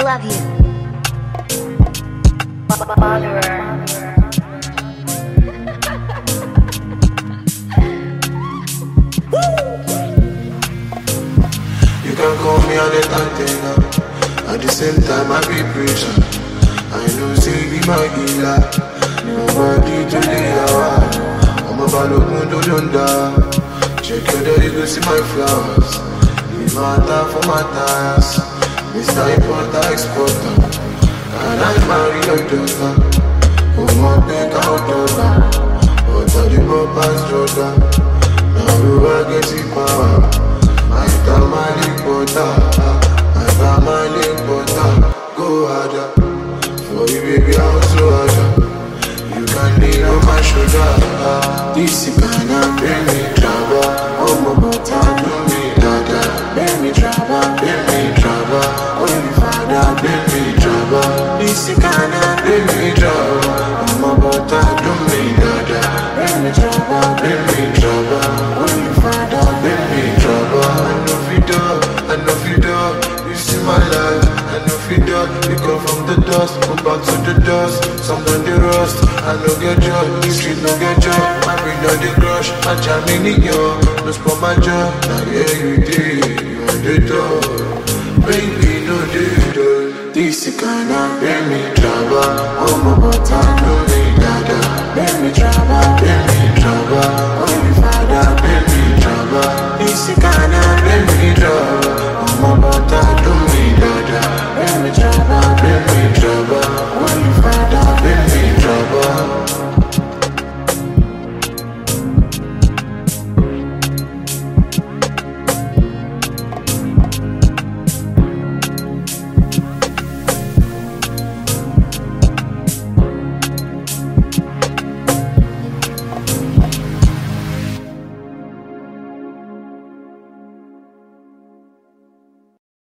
love you. You can call me an entertainer. At the same time I be preacher. I know say be my healer. Nobody to the hour. I'm a balogun to Donda. Check your door, you go see my flowers. The matter for my tires. Mr. Importer, Exporter. And I marry your daughter. Oh my back out daughter. But all the papa's daughter. Now you are getting power. I got my importer. I got my importer. Go harder. For you baby I'm so harder. You can lean on my shoulder. This is gonna bring me trouble. Oh my butter, do me dada. Bring me trouble, bring me trouble. Oh you father, bring me trouble. This is gonna bring me trouble. Oh my butter, do me dada. Bring me trouble, bring me trouble. Oh you father, bring me trouble. I know if you do, you see my life. I know if you do, you come from the dust, go back to the dust. Some done the rust, I no get joy, the street no get joy. My brain on the crush, my jam in the yo. No spot my joy, now yeah you did, you on the door. Baby, no did do. This is gonna bring me trouble. Oh my butter, do me dada. Bring me trouble, bring me